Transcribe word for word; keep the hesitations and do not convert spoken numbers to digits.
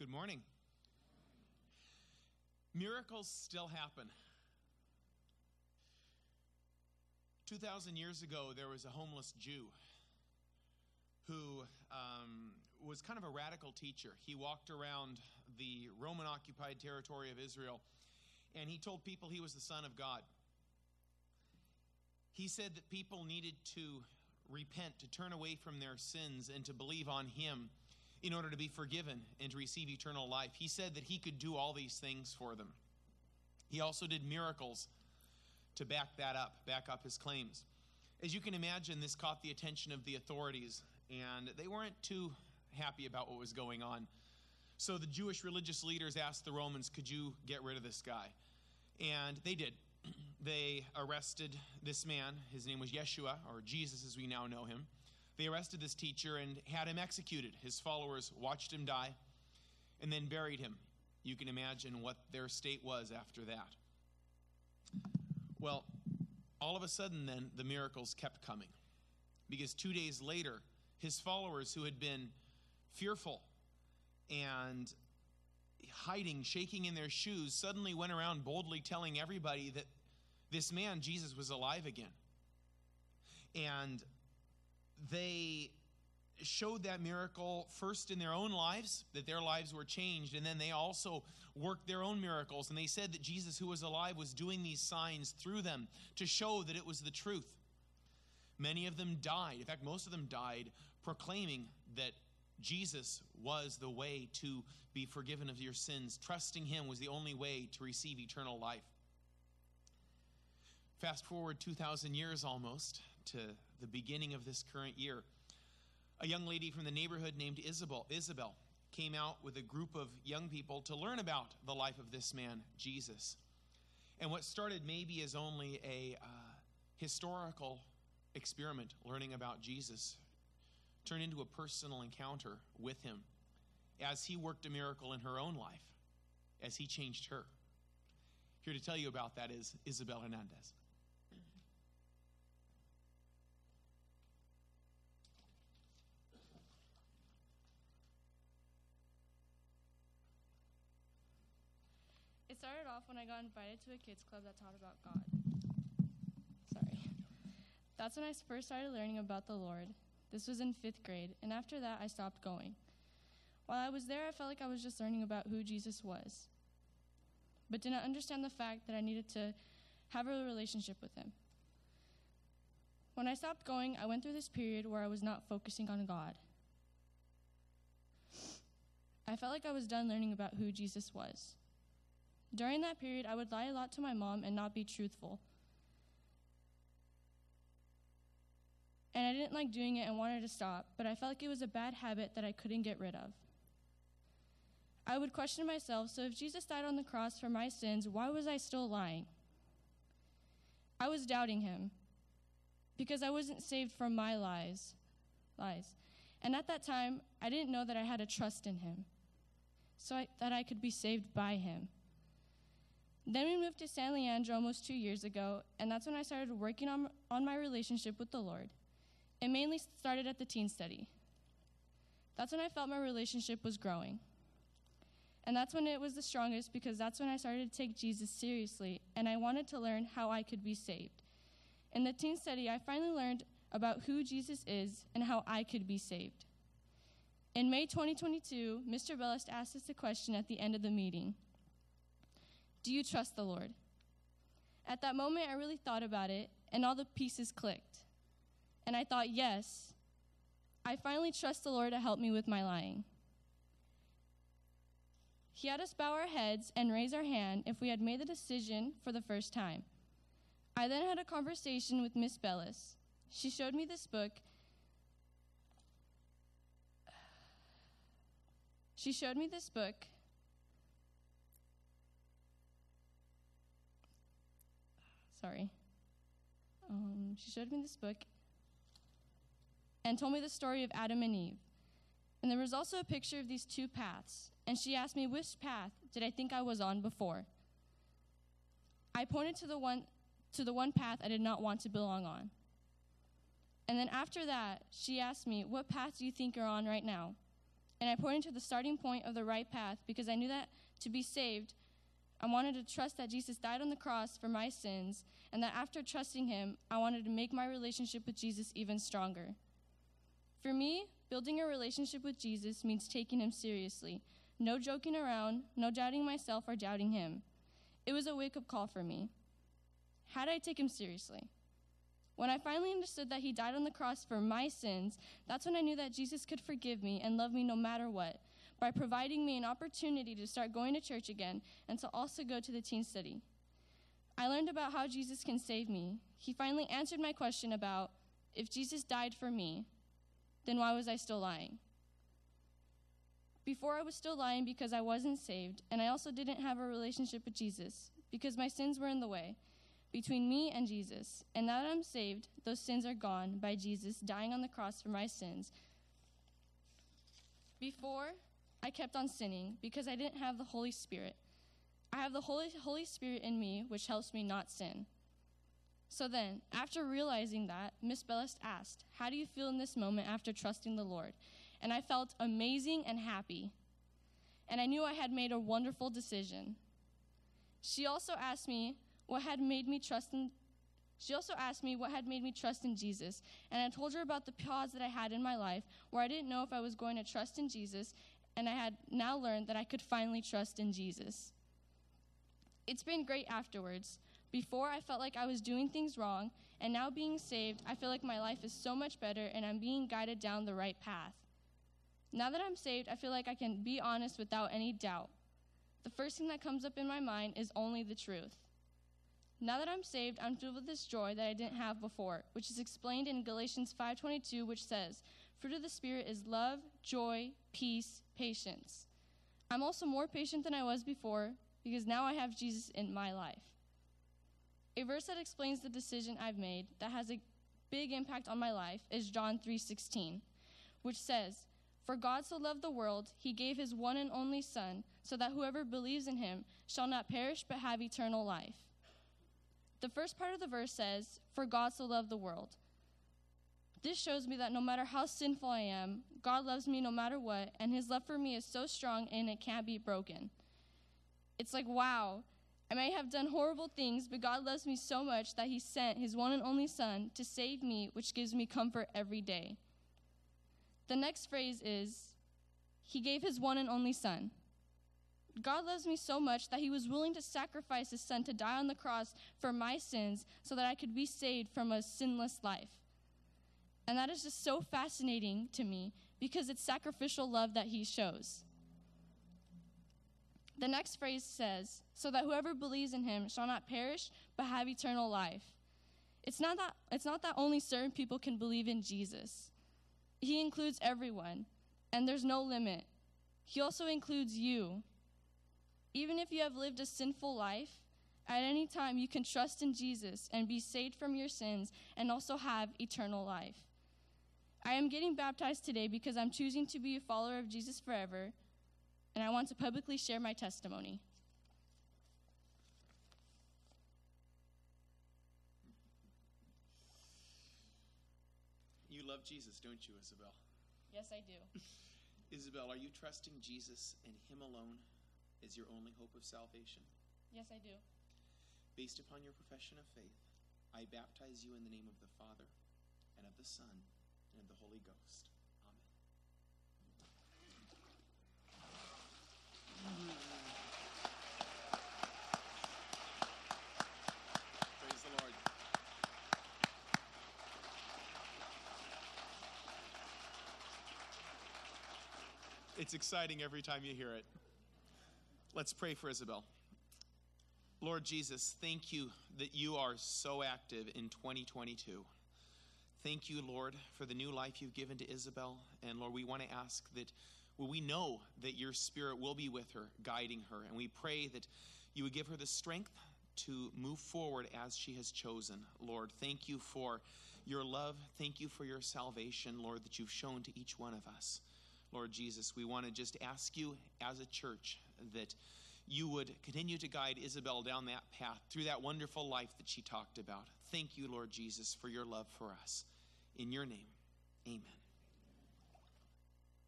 Good morning. Miracles still happen. two thousand years ago, there was a homeless Jew who um, was kind of a radical teacher. He walked around the Roman-occupied territory of Israel, and he told people he was the Son of God. He said that people needed to repent, to turn away from their sins, and to believe on him in order to be forgiven and to receive eternal life. He said that he could do all these things for them. He also did miracles to back that up, back up his claims. As you can imagine, this caught the attention of the authorities, and they weren't too happy about what was going on. So the Jewish religious leaders asked the Romans, could you get rid of this guy? And they did. They arrested this man. His name was Yeshua, or Jesus as we now know him. They arrested this teacher and had him executed. His followers watched him die and then buried him. You can imagine what their state was after that. Well, all of a sudden then, the miracles kept coming. Because two days later, his followers who had been fearful and hiding, shaking in their shoes, suddenly went around boldly telling everybody that this man, Jesus, was alive again. And they showed that miracle first in their own lives, that their lives were changed, and then they also worked their own miracles. And they said that Jesus, who was alive, was doing these signs through them to show that it was the truth. Many of them died. In fact, most of them died proclaiming that Jesus was the way to be forgiven of your sins. Trusting him was the only way to receive eternal life. Fast forward two thousand years almost to the beginning of this current year. A young lady from the neighborhood named Isabel, Isabel came out with a group of young people to learn about the life of this man, Jesus. And what started maybe as only a uh, historical experiment, learning about Jesus, turned into a personal encounter with him as he worked a miracle in her own life, as he changed her. Here to tell you about that is Isabel Hernandez. It started off when I got invited to a kids club that taught about God. Sorry. That's when I first started learning about the Lord. This was in fifth grade, and after that, I stopped going. While I was there, I felt like I was just learning about who Jesus was, but did not understand the fact that I needed to have a relationship with him. When I stopped going, I went through this period where I was not focusing on God. I felt like I was done learning about who Jesus was. During that period, I would lie a lot to my mom and not be truthful. And I didn't like doing it and wanted to stop, but I felt like it was a bad habit that I couldn't get rid of. I would question myself, so if Jesus died on the cross for my sins, why was I still lying? I was doubting him because I wasn't saved from my lies. lies. And at that time, I didn't know that I had to trust in him, so I, that I could be saved by him. Then we moved to San Leandro almost two years ago, and that's when I started working on, on my relationship with the Lord. It mainly started at the teen study. That's when I felt my relationship was growing. And that's when it was the strongest, because that's when I started to take Jesus seriously, and I wanted to learn how I could be saved. In the teen study, I finally learned about who Jesus is and how I could be saved. In May twenty twenty-two, Mister Bellist asked us a question at the end of the meeting. Do you trust the Lord? At that moment, I really thought about it, and all the pieces clicked. And I thought, yes, I finally trust the Lord to help me with my lying. He had us bow our heads and raise our hand if we had made the decision for the first time. I then had a conversation with Miss Bellis. She showed me this book. She showed me this book. Sorry. Um, she showed me this book and told me the story of Adam and Eve. And there was also a picture of these two paths. And she asked me, which path did I think I was on before? I pointed to the one to the one path I did not want to belong on. And then after that, she asked me, what path do you think you're on right now? And I pointed to the starting point of the right path because I knew that to be saved, I wanted to trust that Jesus died on the cross for my sins, and that after trusting him, I wanted to make my relationship with Jesus even stronger. For me, building a relationship with Jesus means taking him seriously. No joking around, no doubting myself or doubting him. It was a wake-up call for me. How did I take him seriously? When I finally understood that he died on the cross for my sins, that's when I knew that Jesus could forgive me and love me no matter what, by providing me an opportunity to start going to church again and to also go to the teen study. I learned about how Jesus can save me. He finally answered my question about, if Jesus died for me, then why was I still lying? Before, I was still lying because I wasn't saved, and I also didn't have a relationship with Jesus because my sins were in the way between me and Jesus. And now that I'm saved, those sins are gone by Jesus dying on the cross for my sins. Before, I kept on sinning because I didn't have the Holy Spirit. I have the Holy, Holy Spirit in me, which helps me not sin. So then, after realizing that, Miss Bellis asked, how do you feel in this moment after trusting the Lord? And I felt amazing and happy. And I knew I had made a wonderful decision. She also asked me what had made me trust in She also asked me what had made me trust in Jesus, and I told her about the pause that I had in my life where I didn't know if I was going to trust in Jesus, and I had now learned that I could finally trust in Jesus. It's been great afterwards. Before, I felt like I was doing things wrong, and now being saved, I feel like my life is so much better and I'm being guided down the right path. Now that I'm saved, I feel like I can be honest without any doubt. The first thing that comes up in my mind is only the truth. Now that I'm saved, I'm filled with this joy that I didn't have before, which is explained in Galatians five twenty-two, which says, fruit of the Spirit is love, joy, peace, patience. I'm also more patient than I was before because now I have Jesus in my life. A verse that explains the decision I've made that has a big impact on my life is John three sixteen, which says, for God so loved the world, he gave his one and only Son, so that whoever believes in him shall not perish but have eternal life. The first part of the verse says, for God so loved the world. This shows me that no matter how sinful I am, God loves me no matter what, and his love for me is so strong and it can't be broken. It's like, wow, I may have done horrible things, but God loves me so much that he sent his one and only Son to save me, which gives me comfort every day. The next phrase is, he gave his one and only Son. God loves me so much that he was willing to sacrifice his Son to die on the cross for my sins so that I could be saved from a sinless life. And that is just so fascinating to me because it's sacrificial love that he shows. The next phrase says, so that whoever believes in him shall not perish but have eternal life. It's not that, it's not that only certain people can believe in Jesus. He includes everyone, and there's no limit. He also includes you. Even if you have lived a sinful life, at any time you can trust in Jesus and be saved from your sins and also have eternal life. I am getting baptized today because I'm choosing to be a follower of Jesus forever, and I want to publicly share my testimony. You love Jesus, don't you, Isabel? Yes, I do. Isabel, are you trusting Jesus and him alone as your only hope of salvation? Yes, I do. Based upon your profession of faith, I baptize you in the name of the Father, and of the Son, and of the Holy Ghost. Amen. Praise the Lord. It's exciting every time you hear it. Let's pray for Isabel. Lord Jesus, thank you that you are so active in twenty twenty-two. Thank you, Lord, for the new life you've given to Isabel. And Lord, we want to ask that, well, we know that your Spirit will be with her, guiding her. And we pray that you would give her the strength to move forward as she has chosen. Lord, thank you for your love. Thank you for your salvation, Lord, that you've shown to each one of us. Lord Jesus, we want to just ask you as a church that you would continue to guide Isabel down that path through that wonderful life that she talked about. Thank you, Lord Jesus, for your love for us. In your name, amen.